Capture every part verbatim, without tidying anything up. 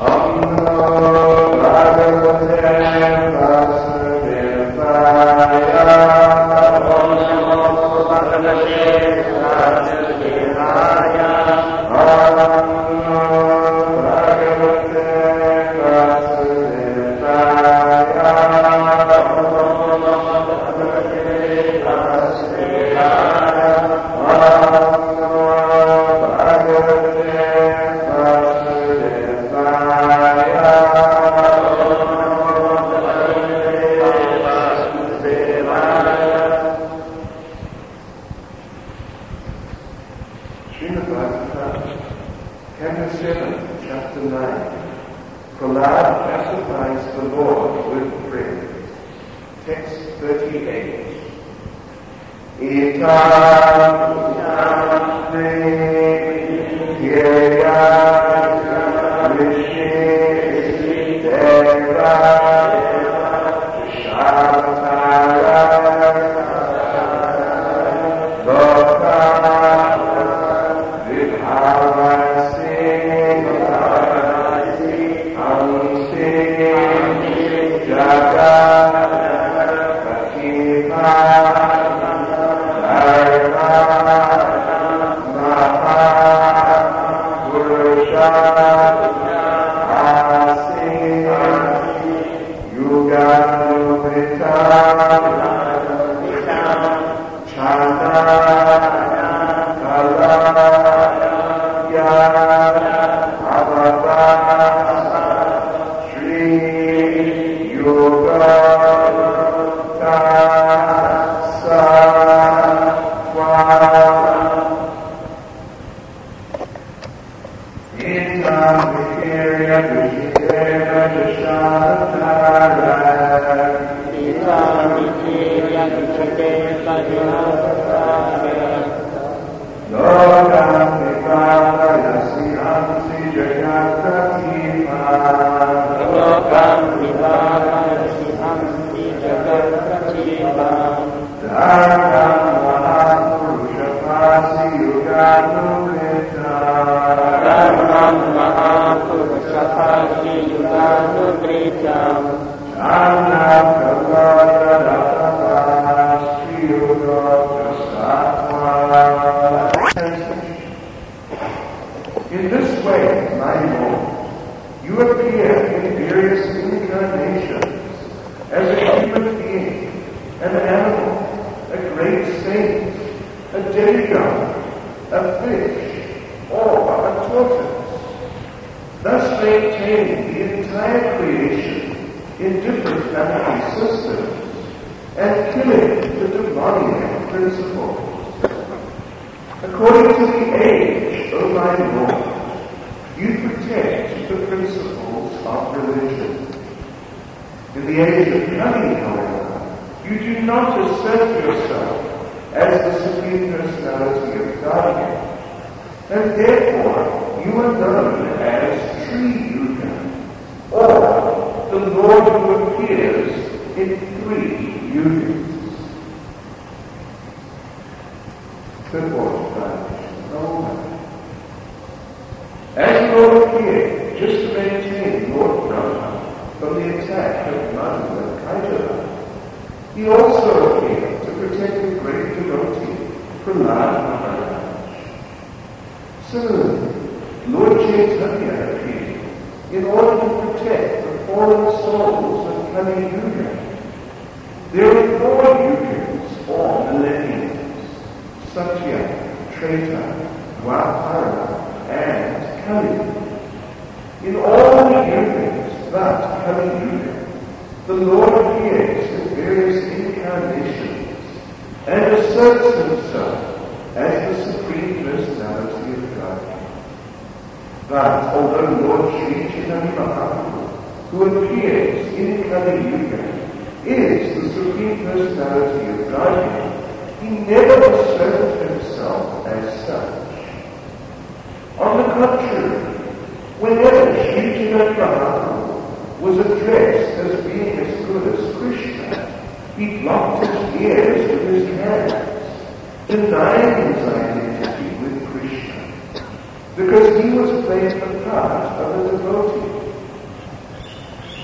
Because he was playing the part of a devotee.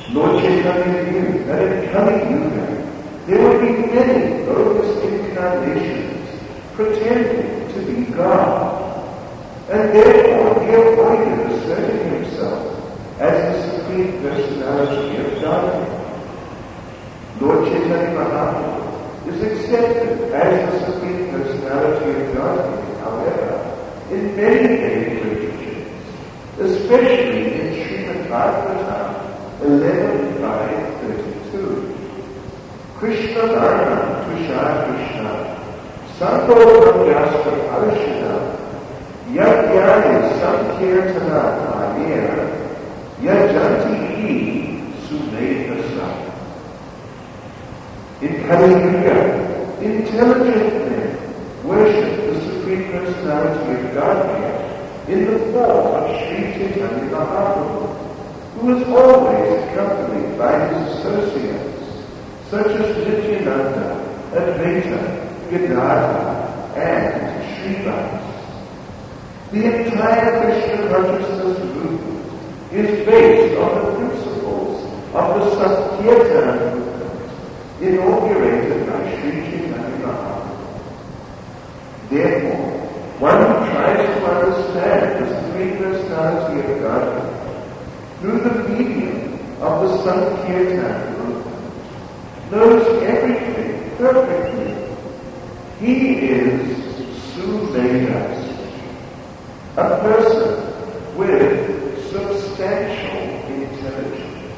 Lord Chaitanya knew that in Kali Yuga there would be many bogus incarnations pretending to be God, and therefore he avoided asserting himself as the Supreme Personality of Godhead. Lord Chaitanya Mahaprabhu is accepted as the Supreme Personality of Godhead, however, in many Vedic literatures, especially in Srimad Bhagavatam eleven five thirty-two. Krishna Dharma Tushar Krishna Santo Brahmastra Alishana Yagyani Sankirtana Manira Yajanti Hi Sumedasa. In Kali Yuga, intelligent men worship the Supreme Personality of Godhead in the form of Sri Chaitanya Mahaprabhu, who is always accompanied by his associates, such as Nityananda, Advaita, Gadadhara, and Srivas. The entire Krishna consciousness movement is based on the principles of the Sankirtana movement, inaugurated by Sri Chaitanya Mahaprabhu. Therefore, one who tries to understand the Supreme Personality of Godhead through the medium of the Sankirtana movement knows everything perfectly. He is Suvedas, a person with substantial intelligence.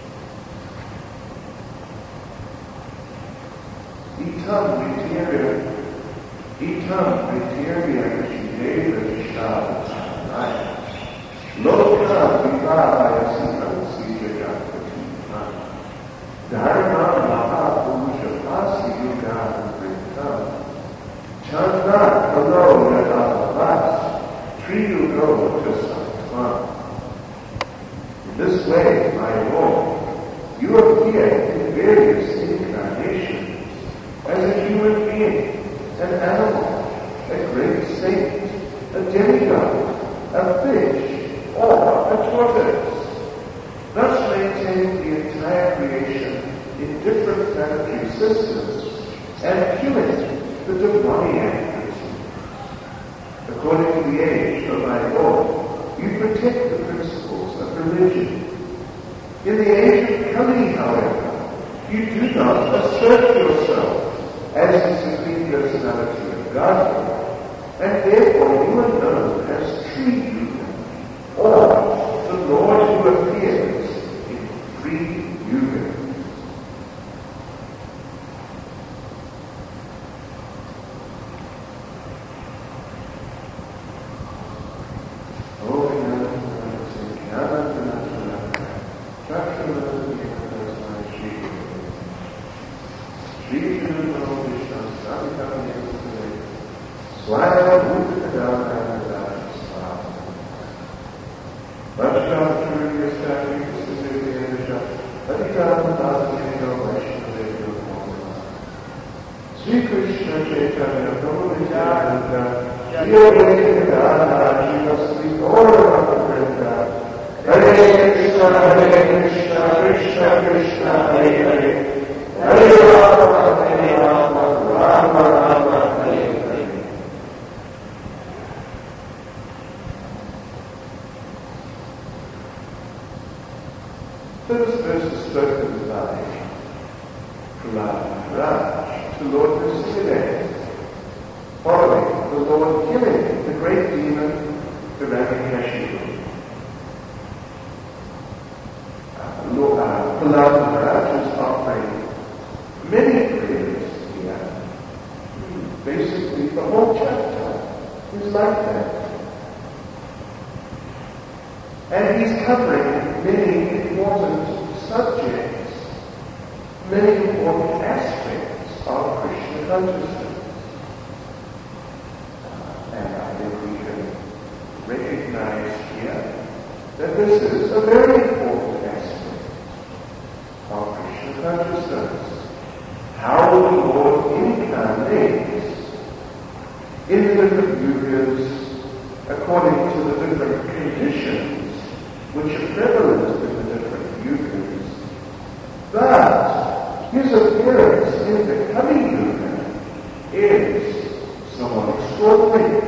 Itam Viteria, Itam Viteria Jideva Shabbataya, Loka Vivaya Simansi Jagatati, Dharma Mahapuruša Pasi Yuga Vritam, Chandra Kalo Yadavas, Triyugo Tasattva. In this way, my Lord, you appear in various incarnations as a human being, an animal, a great saint, a demigod, a fish, or a tortoise, thus maintaining the entire creation in different planetary systems and killing the demoniac principles. According to the age of my Lord, you protect the principles of religion. In the age of Kali, however, you do not assert yourself as the Supreme Personality of Godhead, and therefore you are known as Sri Yuga, or the Lord who appears in three yugas. This verse is spoken by Prahlad Maharaj to Lord Nrsimha, following the Lord killing the great demon Hiranyakashipu. Uh, Lord uh, Prahlad Maharaj is offering many prayers here. Basically, the whole chapter is like that. And he's covering many important subjects, many important aspects of Krishna consciousness. Uh, and I think we can recognize here that this is a very important aspect of Krishna consciousness. How the Lord incarnates in the different yugas according to the different conditions which are prevalent in the different yugas appearance in the Kali Yuga is somewhat extraordinary.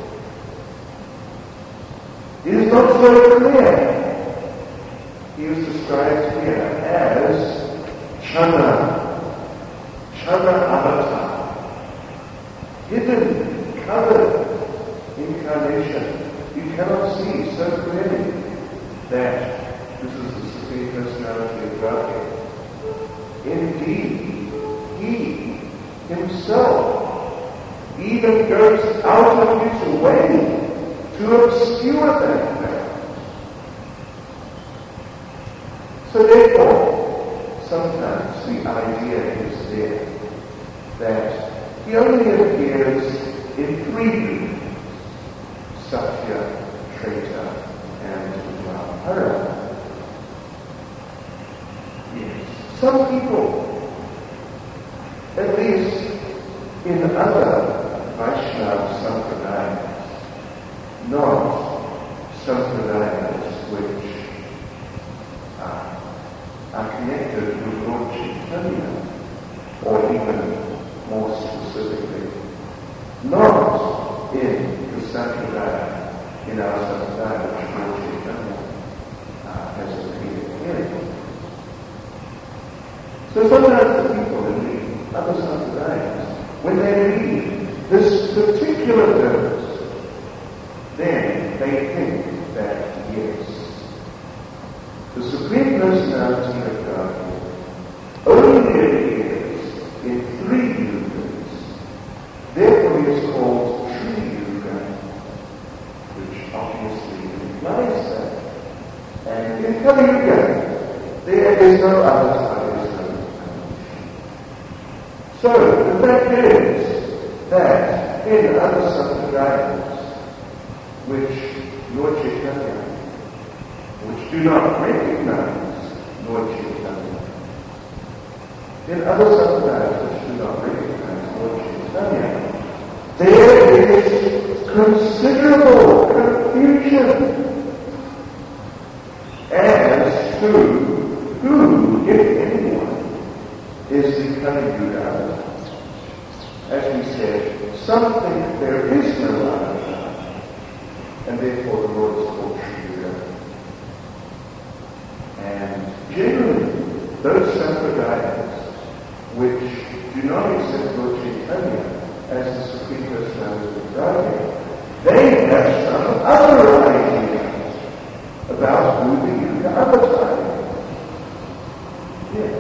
It is not so clear. He is described here as Chana, Chana avatar, hidden, covered incarnation. You cannot see so clearly that this is the Supreme Personality of Godhead. Indeed, He Himself even goes out of His way to obscure that fact. So therefore, sometimes the idea is there that He only appears in three groups: Satya, Treta, and Dwapara. Yes. Some people, at least in other Vaishnava sampradayas, not sampradayas which are, are connected with Lord Chaitanya, or even more specifically, not in the sampradaya, in our sampradaya which Lord Chaitanya uh, has appeared in. So sometimes the people in the other sampradayas, when they read this particular verse, then they think that, yes, the Supreme Personality of Godhead only appears in three yugas. Therefore he is called Tri Yuga, which obviously implies that. And in Kali Yuga, there is no avatar. So, the fact is that in other sampradayas, which Lord Chaitanya, which do not recognize Lord Chaitanya, in other sampradayas which do not recognize Lord Chaitanya, there is considerable confusion as to who, if anyone, is the Kali Yuga avatar. As we said, some think there is no avatar, and therefore the Lord is called Tri Yuga. And generally, those sampradayas which do not accept Lord Chaitanya as the Supreme Personality of Godhead, they have some other ideas about who the Yuga avatar is. Yes.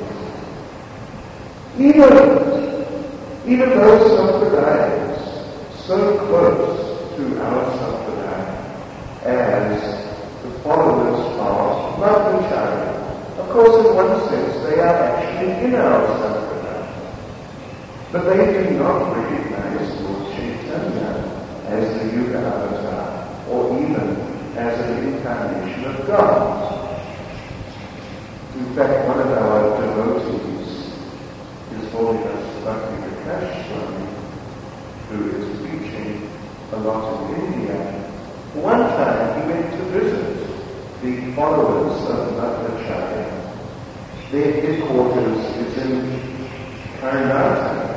Even, even those sampradayas so close to our sampradaya as the followers of Madhvacharya. Of course, in one sense, they are actually in our sampradaya, but they do not recognize Lord Chaitanya as the Yuga avatar, or even as an incarnation of God. In fact, one of our devotees, His Holiness Bhakti Prakash Swami, who is preaching a lot in India, one time he went to visit the followers of Madhvacharya. Their headquarters is in Karnataka.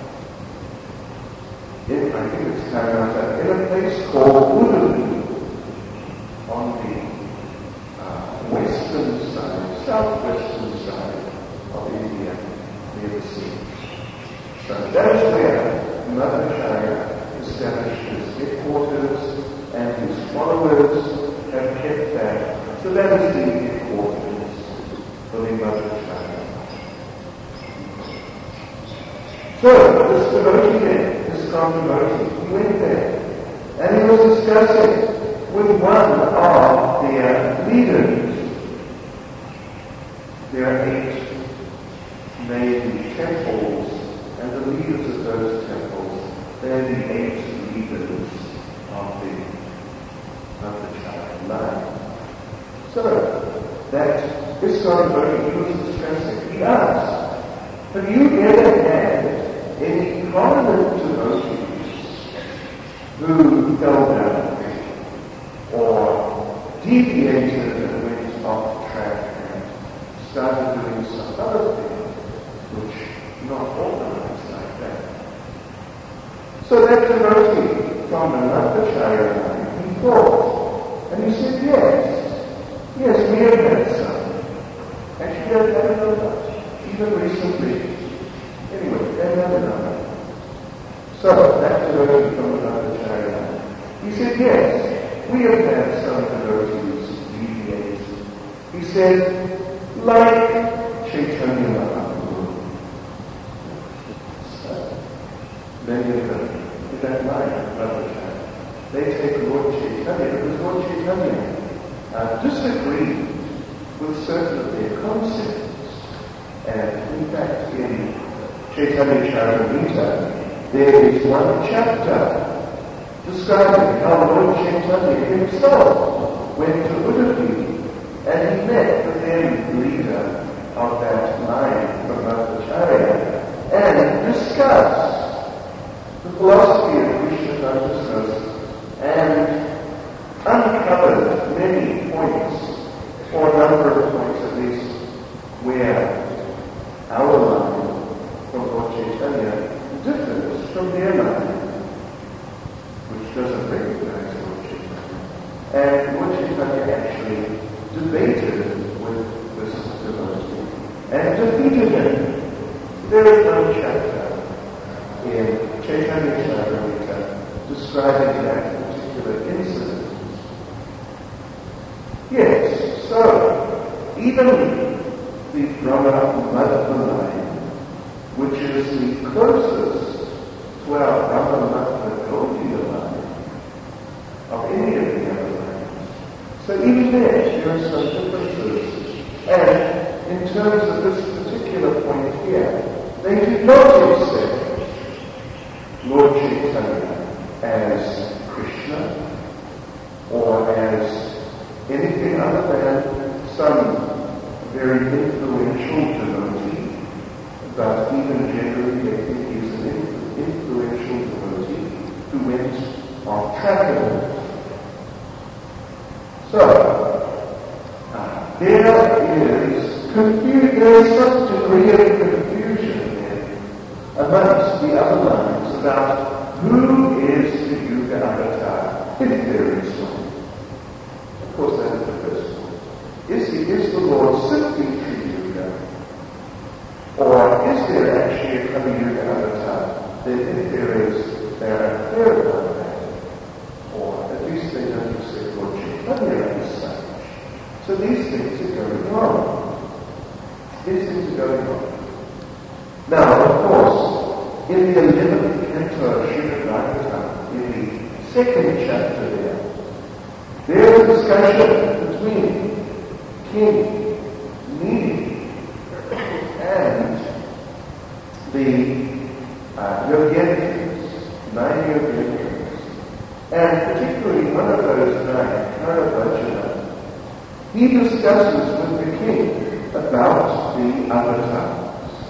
In, I think it's Karnataka, in a place called Udupi, on the uh, western side, southwestern side of India, near the sea. So that is where Madhvacharya established his headquarters, and his followers have kept that. So that is the headquarters for the Madhvacharya. So this devotee then, this strong devotee, he went there, and he was discussing with one of their leaders. There are eight main temples, and the leaders of those temples, they're the eight leaders of the Madhvacharya line. So, that this sort of devotee, he was discussing, he asked, have you ever had any prominent devotees who fell down or deviated and went off track and started doing some other thing which So that devotee from the Madhvacharya line, he thought, and he said, yes, yes, we have had some. Actually, I've had another, even recently. Anyway, they had another. So, that devotee from the Madhvacharya line, he said, yes, we have had some devotees deviate. He said, like Chaitanya Mahaprabhu. So, many of them, in that line of Madhvacharya, they take Lord Chaitanya because Lord Chaitanya uh, disagreed with certain of their concepts. And in fact, in Chaitanya Charitamrita, there is one chapter describing how Lord Chaitanya himself went to Udupi and he met the then leader of that line from Madhvacharya and discussed the philosophy of Krishna consciousness and uncovered many points, or a number of points at least, where our line from Lord Chaitanya differs from their line, which doesn't recognize Lord Chaitanya. And Lord Chaitanya actually debated with this devotee and defeated him. There is one chapter in Chaitanya Charitamrita describing that particular incident. Yes, so even the Brahma Madhva line, which is the closest to our Brahma Madhva Gaudiya line of any of the other lines. So even there, there are some differences. And in terms of this particular point here, they do not accept Lord Chaitanya as Krishna or as anything other than some very influential devotee, but even generally they think he's an influential devotee who went off track a bit. So, uh, there is confu- there is some degree of confusion there amongst the other lines about who is the Yuga Avatar, if there is one. Of course, that is the first one. Is, he, is the Lord simply Sri Yuga? Or is there actually a Kali Yuga Avatar? Then if there is, they are clear about that. Or at least they don't accept Lord Chaitanya as such. So these things are going on. These things are going on. Now, of course, in the eleventh canto of Srimad Bhagavatam, in the second chapter there, there is a discussion between King Nidi and the uh, Yogyakins, nine Yogyakins, and particularly one of those nine, Karabhajana, he discusses with the king about the avatars.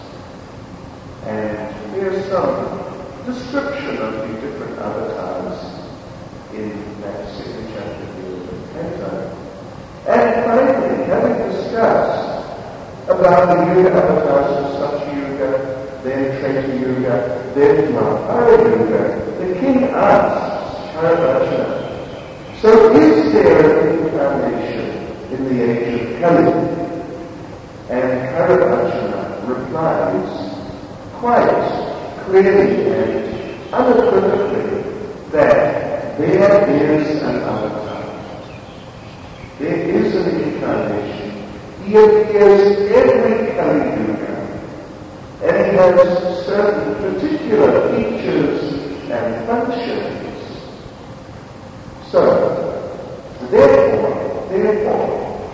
And there's some description of the different avatars in that second chapter of the canto. And finally, having discussed about the Yuga avatars of Satya Yuga, then Treta Yuga, then Dwapara Yuga, the king asks Karabhajana, so is there an incarnation in the age of Kali? And Karabhajana replies quite clearly and unequivocally that there is an avatar. There is an incarnation. He appears every Kali Yuga, and he has certain particular features and functions. So, therefore, therefore,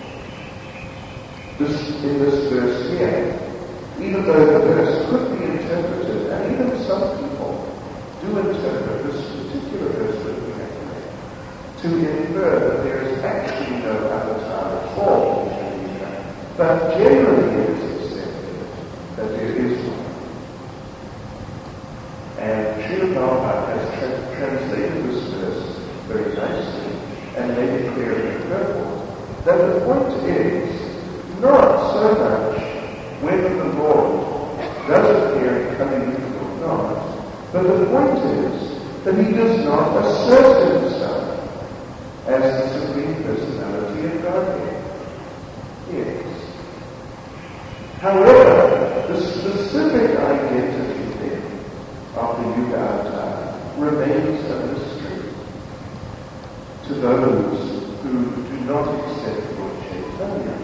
this, in this verse here, even though the verse could be interpreted, and even some people do interpret this particular verse that we have read, to infer that there is actually no avatar at all in Sri, but generally it is accepted that there is one. And Srila Prabhupada has tra- translated this verse very nicely and made it clear in the purport that the point is not so much whether the Lord does appear in Kali Yuga or not, but the point is that he does not assert himself as the Supreme Personality of Godhead. Yes. However, the specific identity then of the Yuga Avatar remains a mystery to those who do not accept Lord Chaitanya.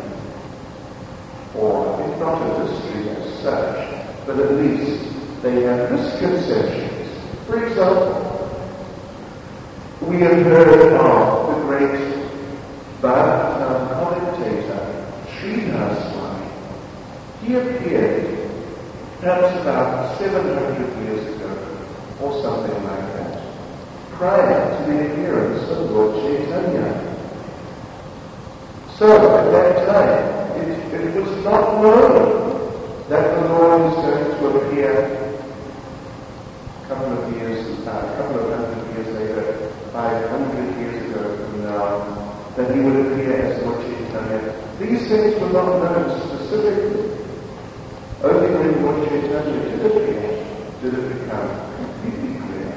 Or, if not a mystery as such, but at least they have misconceptions. For example, we have heard of the great Bhagavatam commentator, Sridhar Swami. He appeared perhaps about seven hundred years ago, or something like that, prior to the appearance of Lord Chaitanya. So, at that time, it, it was not known that the Lord is going to appear a couple of years, uh, a couple of hundred years later, five hundred years ago from now, that he would appear as Lord Chaitanya. These things were not known specifically. Only when Lord Chaitanya did appear did it become completely clear.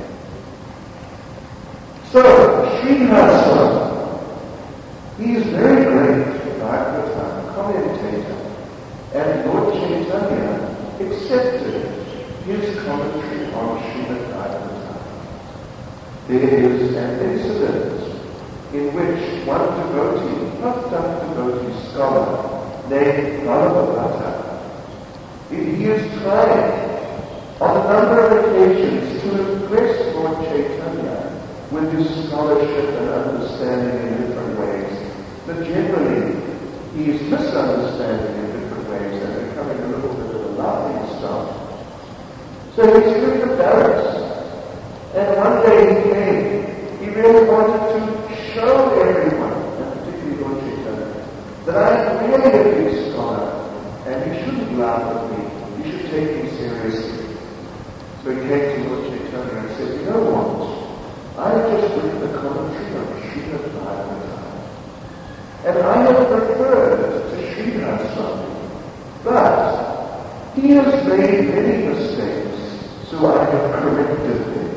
So, Sridhar Swami, he is very great Bhagavatam commentator, and Lord Chaitanya accepted his commentary on Srimad Bhagavatam. There is an incident in which one devotee, puffed-up devotee scholar named Vallabhabhata, he is trying on a number of occasions to impress Lord Chaitanya with his scholarship and understanding in different ways, but generally he is misunderstanding in different ways and becoming a little bit of a laughing stock. So he's very embarrassed. And one day he came, he really wanted to show everyone, and particularly Lord Chaitanya, that I am really a big scholar, and you shouldn't laugh at me, you should take me seriously. So he came to Lord Chaitanya and said, you know what, I just read the commentary on Srimad Bhagavatam, and I have referred to Sridhar Swami, but he has made many mistakes, so I have corrected things.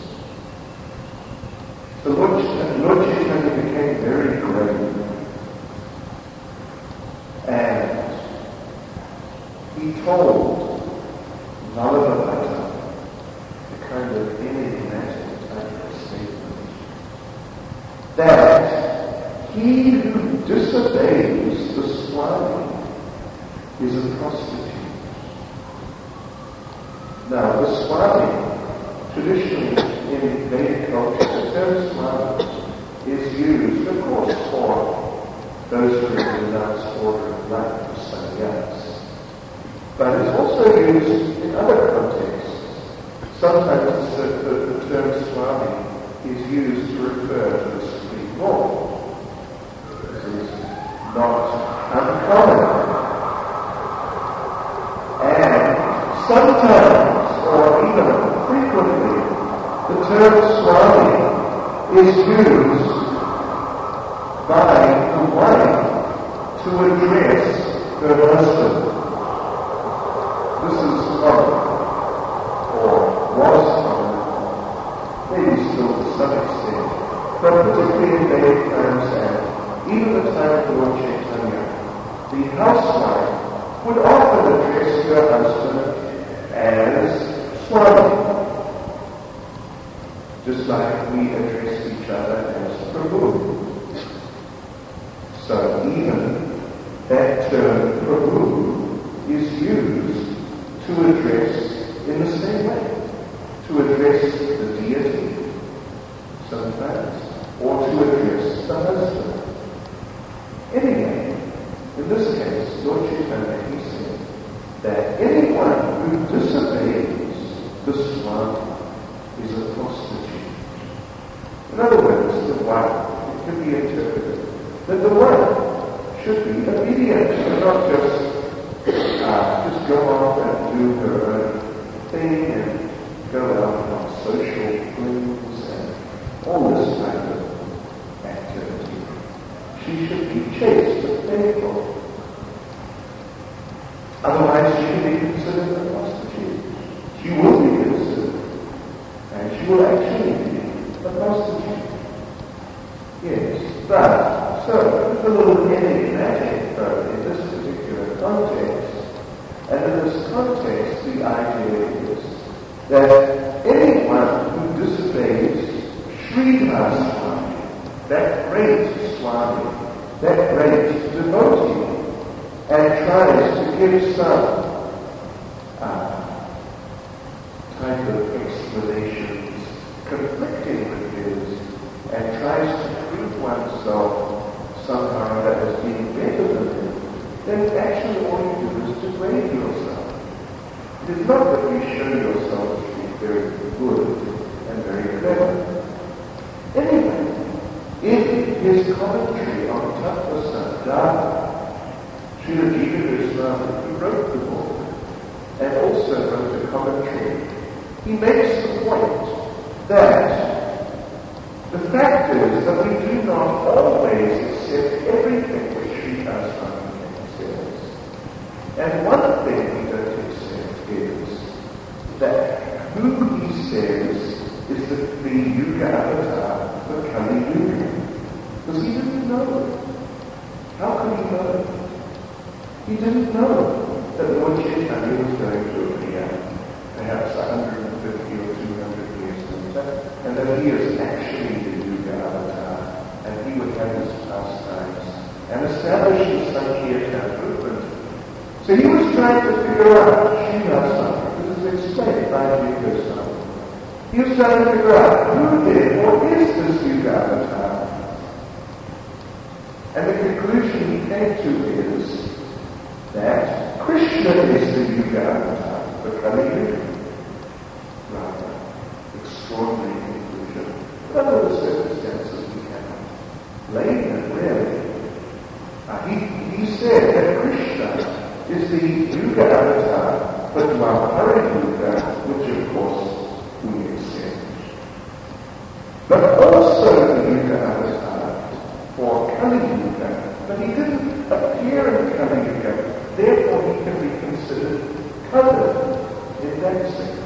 So Lord, Lord Chaitanya became very grave, and he told Vallabhabhata a kind of enigmatic type of statement that he who disobeys the Swami is a prostitute. Now, the Swami, traditionally in Vedic culture, the term Swami is used, of course, for those who have renounced order of life for sannyas. But it's also used in other contexts. Sometimes the, the, the term Swami is used to refer to the Supreme Lord. This is not uncommon. And sometimes, or even frequently, the term Swami is used by the wife to address her husband. This is common, or was common, maybe still to some extent, but particularly in Vedic times and even the time of Lord Chaitanya, the housewife would often address her husband as Swami, just like we address each other as Prabhu. So even that term Prabhu is used to address in the same way, to address the deity sometimes, or to address the husband. Anyway, in this case, Lord Chaitanya, he said that anyone who disobeys the Swami is a prostitute. In other words, the wife, it can be interpreted that the wife should be obedient and not just uh, just go off and do her own thing and go out on social flings and all this kind of activity. She should be chaste and faithful. Otherwise, she can be considered a prostitute. She will be considered, and she will actually this context, the idea is that anyone who disobeys Sridhar Swami, that great Swami, that great devotee, and tries to give some uh, type of explanations conflicting with his, and tries to prove oneself somehow that as being better than him, then actually all you do is degrade yourself. It is not that you show yourself to be very good and very clever. Anyway, in his commentary on Tattva Siddhanta, Srila Jiva Goswami, who wrote the book and also wrote a commentary, he makes the point that the fact is that we do not always accept everything which Sridhar Swami says. And one thing we don't accept is that who he says is the, the Yuga avatar for Kali Yuga. Because he didn't know it. How could he know it? He didn't know that Lord Chaitanya was going to appear perhaps one hundred fifty or two hundred years later, and that he is actually the Yuga avatar, and he would have his pastimes and establish the Sankirtan movement. So he was trying to figure out Srila Swami. This is explained by Jiva Goswami. He was trying to figure out who therefore is this Yuga avatar. And the conclusion he came to is that Krishna is the Yuga avatar for Kali Yuga. Rather extraordinary conclusion. But under the circumstances we cannot blame him, really. Uh, he, he said that Krishna is the Yuga avatar for Dwapara Yuga, which of course we accept. But also the Yuga avatar for Kali Yuga. But he didn't appear in Kali Yuga, therefore he can be considered covered in that sense.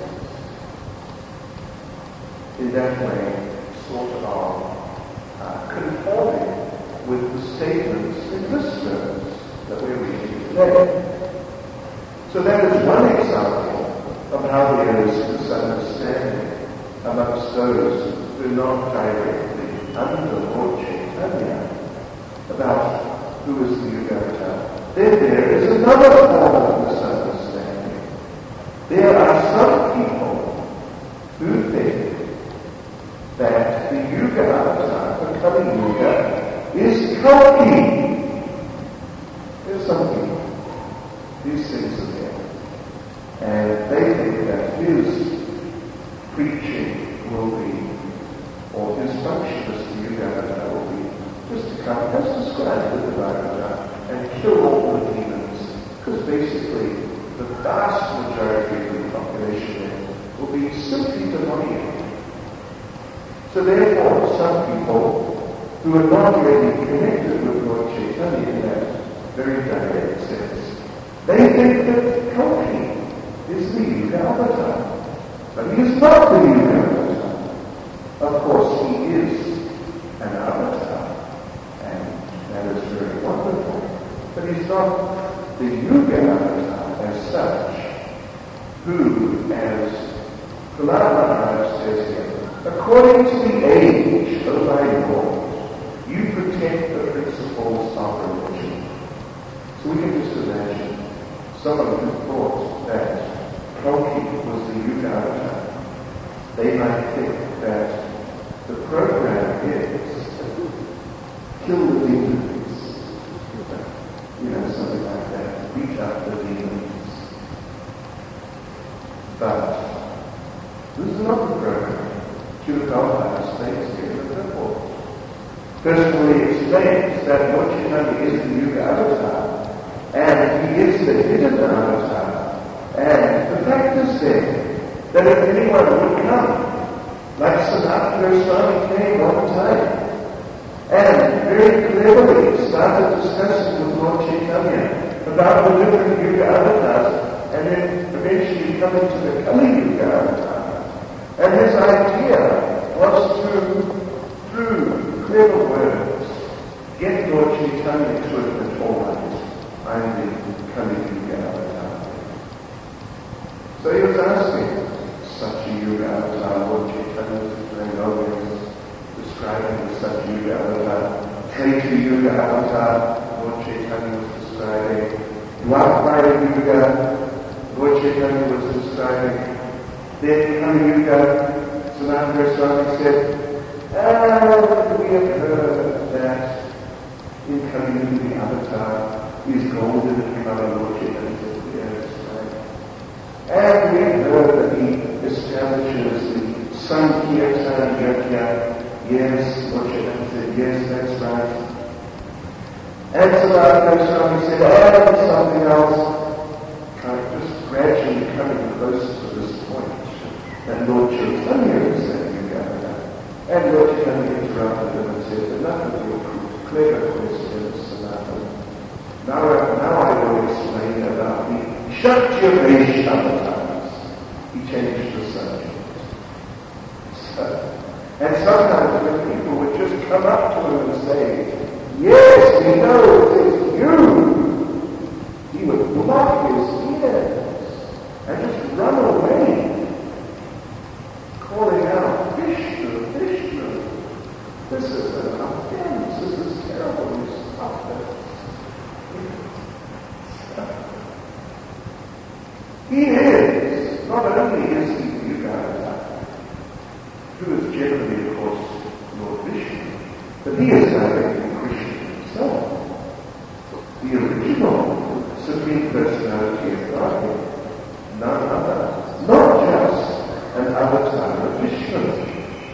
In that way, sort of uh, conforming with the statements in this verse that we're reading today. So that is one example of how there is misunderstanding amongst those who are not directly under Lord Chaitanya about who is the Yuga avatar. Then there is another form of misunderstanding. There are some people who think that the Yuga avatar for Kali Yuga is Kalki. There's some people. These things are there. And they think that his preaching will be, or his function as the Yuga avatar will be, just to come, as described in the Bhagavad, and kill all the demons. Because basically, the vast majority of the population there will be simply demoniac. So therefore, some people who are not really connected with Lord Chaitanya in that very direct sense, they think that Kalki is the Yuga avatar. But he is not the Yuga avatar. Of course, he is an avatar, and that is very wonderful. But he's not the Yuga avatar as such, who, as Prahlad Maharaj says here, according to the age of thy Lord, you protect the principles of religion. So we can just imagine someone who thought that Kalki was the Yuga avatar. They might think that the program is kill the demons, you know, something like that, beat up the demons. But this is not the program. Srila Prabhupada states here in the purport. First of all, he explains that Lord Chaitanya is the Yuga avatar, and he is the hidden avatar. And the fact is then that if anyone would come, like Sanatana Goswami came all the time, and very cleverly started discussing with Lord Chaitanya about the different Yuga avatars, and then eventually coming to the Kali Yuga avatar. And his idea was to, through clever words, get Lord Chaitanya to admit, all right, I'm the Kali Yuga avatar. Dwapara Yuga, Lord Chaitanya was describing. Then Kali Yuga, Sanatana Goswami said, ah, we have heard that in Kali Yuga the avatar is golden in color, Lord Chaitanya said, yes, right. And we have heard that he establishes the Sankirtana Yajna. Yes, Lord Chaitanya said, yes, that's right. And Sanatana Goswami said, and something else, kind of just gradually coming close to this point. And Lord Chaitanya said, you got that. And Lord Chaitanya interrupted him and said, enough of your clever questions, Sanatana. Now, now I will explain about the Kshatriya avatars. He changed the subject. So, and sometimes when people would just come up to him and say, yes, we know it is you, he would block his ears and just run away, calling out, Vishnu, Vishnu, this is an offense, this is terrible, you stop it. He is, not only is he Yuga, who is generally, of course, Lord Vishnu, but he is directly Krishna himself, the original Supreme Personality of Godhead, none other, not just an avatar of Vishnu.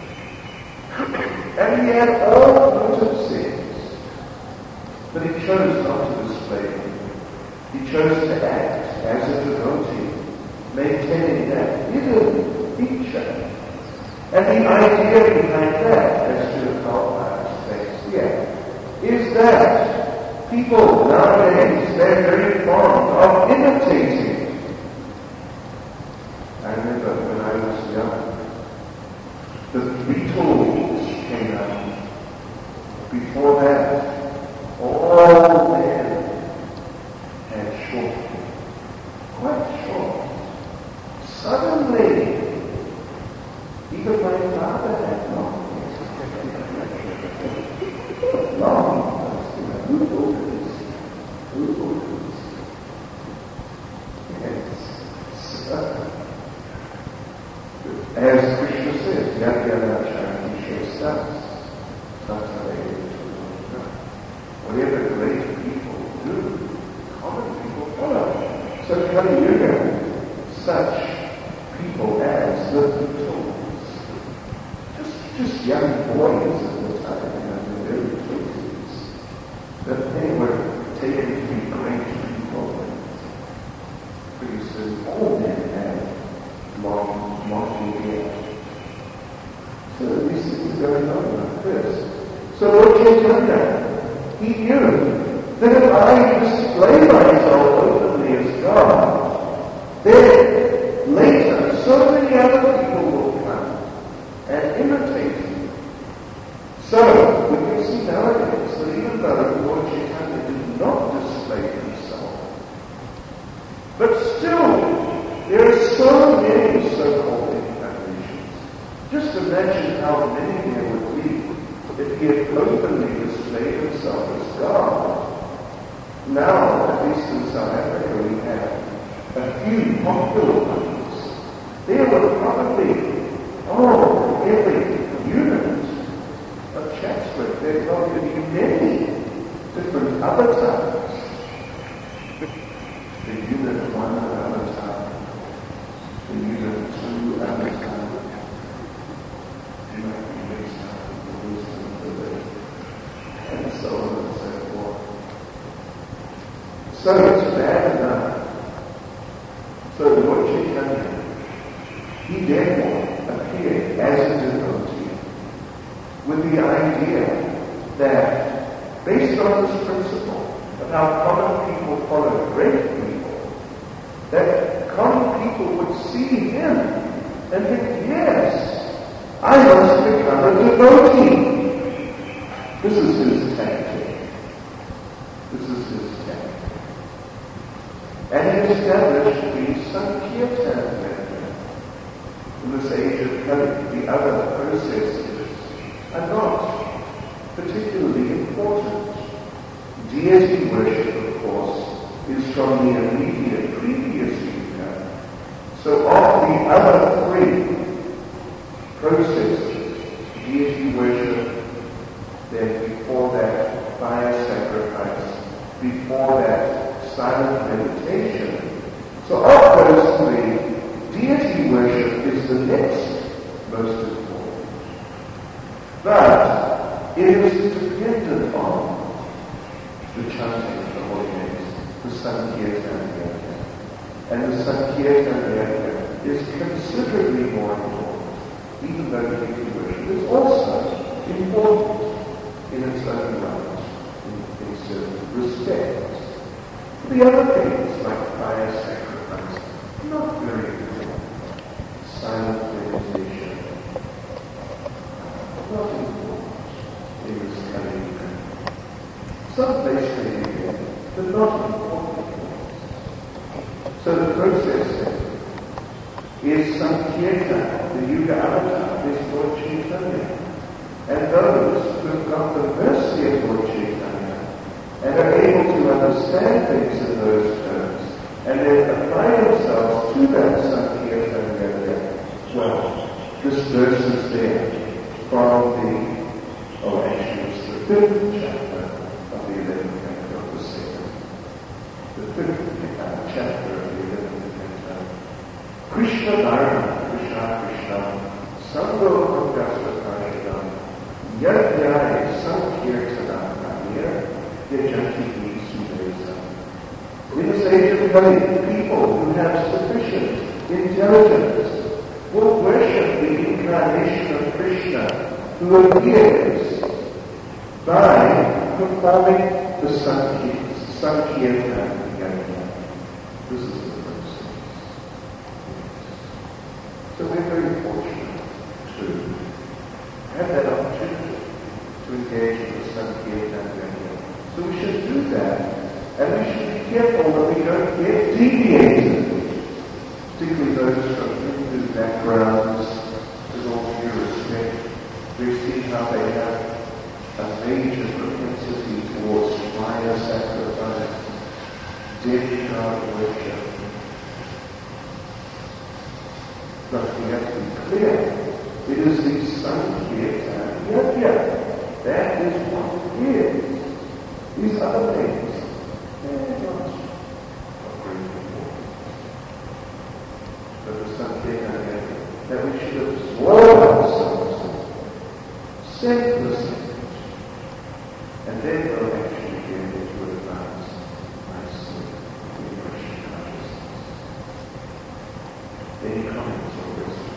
And he had all motive sins, but he chose not to display them. He chose to act as a devotee, maintaining that hidden feature. And the idea behind that, as to the Prabhupada states here, is that people nowadays, they're very fond of imitating. I remember when I was young, the Beatles came out. Before that, all men had short hair, quite short. Suddenly, even my father had long hair. Long. Who thought this? Who thought this? Yes. So, as Krishna says, Yadhyana Charity Shestas. Whatever great people do, common people follow. So Kali Yuga, such people as the Beatles, just, just young boys at the time, in the early twenties, that they were taken to be great people. Pretty soon, all men had long, long hair. So these things are going on like this. So Lord Chaitanya, he knew that if I display myself openly as God, then later so many other people will come and imitate me. So we can see nowadays that even though Lord Chaitanya did not display himself, but still there are so many so-called incarnations. Just imagine how many there would be if he had openly displayed himself as God. Now, at least in South Africa, we have a few popular ones. There were probably, oh, every unit of Chatsworth, there are going to be many different avatars. The unit one avatar, the unit two avatar. And so on and so forth. So it's bad enough. So the Lord Chaitanya, he therefore appeared as a devotee with the idea that, based on this principle of how common people follow great people, that common people would see him and think, yes, I must become a devotee. This is his tactic. This is his tactic. And he established the Sankirtana method. In this age of Kali, the other processes are not particularly important. Deity worship, of course, is from the immediate previous yuga. So of the other three processes, deity worship, then before that fire sacrifice, before that silent meditation. So of those three, deity worship is the next most important. But it is dependent on the chanting of the holy names, the Sankirtan Yajna. And the Sankirtan Yajna is considerably more important, even though deity worship is also important in its own right, in, in certain respects. The other things, like fire sacrifice, not very important. Silent meditation, not important in this Kali Yuga. Some place may be there, but not important. So the process is Sankirtan, the Yuga avatar, is Lord Chaitanya. And those who have got the mercy of Lord Chaitanya and are able to understand things in those terms and then apply themselves to that Sankirtan Yajna. Well, this verse is there from the, oh actually it's the fifth chapter of the eleventh canto of the second. The fifth uh, chapter of the eleventh canto. Krishna Dharma, Krishna Krishna, Sangho Augasta Parishadam, Yajnaya Sankirtana Kamya, Yajanti Sudesa. In this age of Kali, people who have sufficient intelligence will worship the incarnation of Krishna, who appears by performing the Sankirtana Yajna. This is the process. So we're very fortunate to have that opportunity to engage in the Sankirtan Yajna. So we should do that, and we should be careful that we don't get deviated, particularly those from Hindu backgrounds, with all due respect. We've seen how they have a major propensity towards fire sacrifice, dead god worship. But we have to be clear. It is the Sankirtan Yajna. That is what it is. These other things, they're not of great importance. But the Sankirtan Yajna, that we should absorb ourselves in, send the message, and then we'll actually be able to advance nicely in Krishna consciousness. Any comments or questions?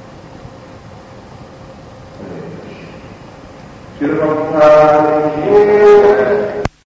Hare Krishna.